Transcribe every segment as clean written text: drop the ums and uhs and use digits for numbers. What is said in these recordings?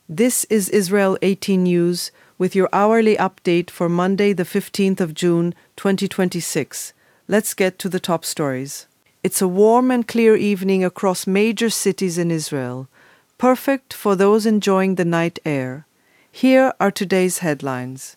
This is Israel 18 News with your hourly update for Monday, the 15th of June, 2026. Let's get to the top stories. It's a warm and clear evening across major cities in Israel, perfect for those enjoying the night air. Here are today's headlines.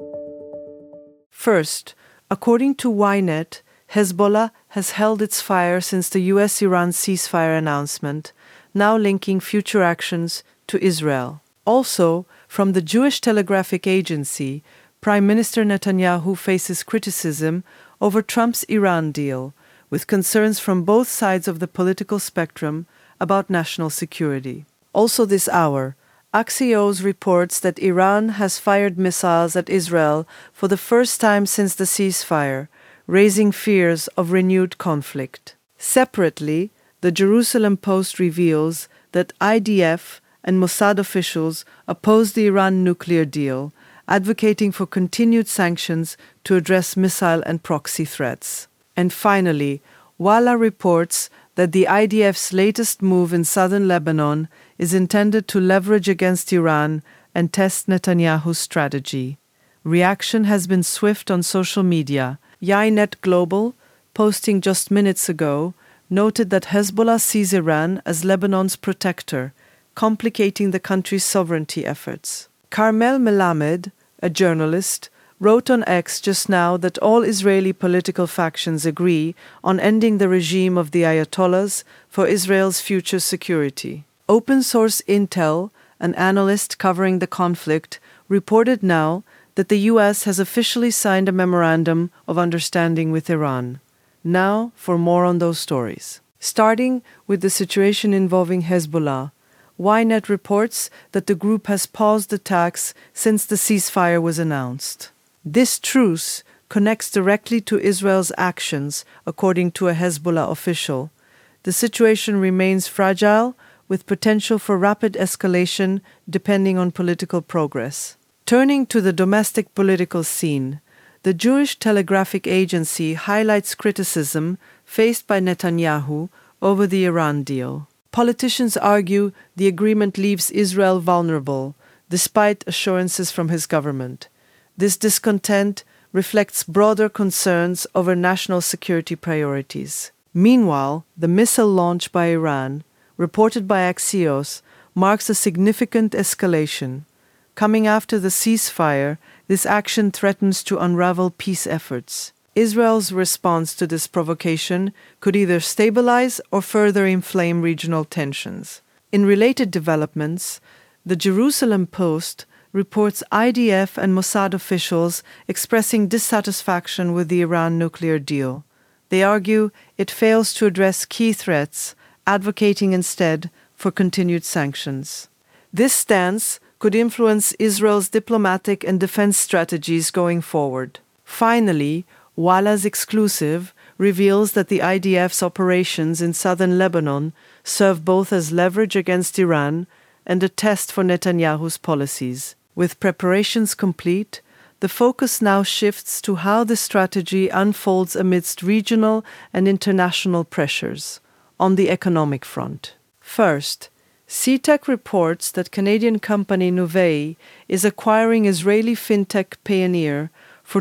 First, according to Ynet, Hezbollah has held its fire since the US-Iran ceasefire announcement, now linking future actions to Israel. Also, from the Jewish Telegraphic Agency, Prime Minister Netanyahu faces criticism over Trump's Iran deal, with concerns from both sides of the political spectrum about national security. Also this hour, Axios reports that Iran has fired missiles at Israel for the first time since the ceasefire, raising fears of renewed conflict. Separately, the Jerusalem Post reveals that IDF and Mossad officials oppose the Iran nuclear deal, advocating for continued sanctions to address missile and proxy threats. And finally, Walla reports that the IDF's latest move in southern Lebanon is intended to leverage against Iran and test Netanyahu's strategy. Reaction has been swift on social media. Ynet Global, posting just minutes ago, noted that Hezbollah sees Iran as Lebanon's protector, complicating the country's sovereignty efforts. Carmel Melamed, a journalist, wrote on X just now that all Israeli political factions agree on ending the regime of the Ayatollahs for Israel's future security. Open Source Intel, an analyst covering the conflict, reported now that the US has officially signed a memorandum of understanding with Iran. Now for more on those stories. Starting with the situation involving Hezbollah, Ynet reports that the group has paused attacks since the ceasefire was announced. This truce connects directly to Israel's actions, according to a Hezbollah official. The situation remains fragile, with potential for rapid escalation depending on political progress. Turning to the domestic political scene, the Jewish Telegraphic Agency highlights criticism faced by Netanyahu over the Iran deal. Politicians argue the agreement leaves Israel vulnerable, despite assurances from his government. This discontent reflects broader concerns over national security priorities. Meanwhile, the missile launch by Iran, reported by Axios, marks a significant escalation. Coming after the ceasefire, this action threatens to unravel peace efforts. Israel's response to this provocation could either stabilize or further inflame regional tensions. In related developments, the Jerusalem Post reports IDF and Mossad officials expressing dissatisfaction with the Iran nuclear deal. They argue it fails to address key threats, advocating instead for continued sanctions. This stance could influence Israel's diplomatic and defense strategies going forward. Finally, Walla's exclusive reveals that the IDF's operations in southern Lebanon serve both as leverage against Iran and a test for Netanyahu's policies. With preparations complete, the focus now shifts to how the strategy unfolds amidst regional and international pressures. On the economic front. First, CTEC reports that Canadian company Nuvei is acquiring Israeli fintech Payoneer for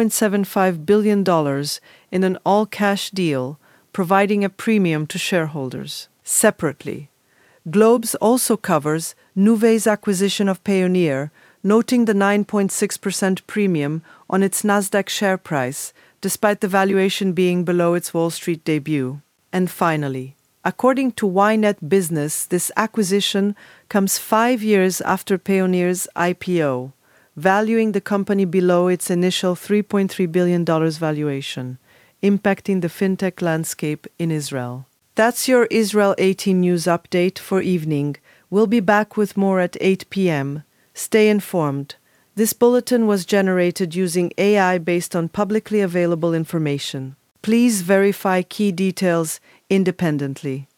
$2.75 billion in an all-cash deal, providing a premium to shareholders. Separately, Globes also covers Nuvei's acquisition of Payoneer, noting the 9.6% premium on its Nasdaq share price, despite the valuation being below its Wall Street debut. And finally, according to Ynet Business, this acquisition comes 5 years after Payoneer's IPO, valuing the company below its initial $3.3 billion valuation, impacting the fintech landscape in Israel. That's your Israel 18 News update for evening. We'll be back with more at 8 p.m. Stay informed. This bulletin was generated using AI based on publicly available information. Please verify key details independently.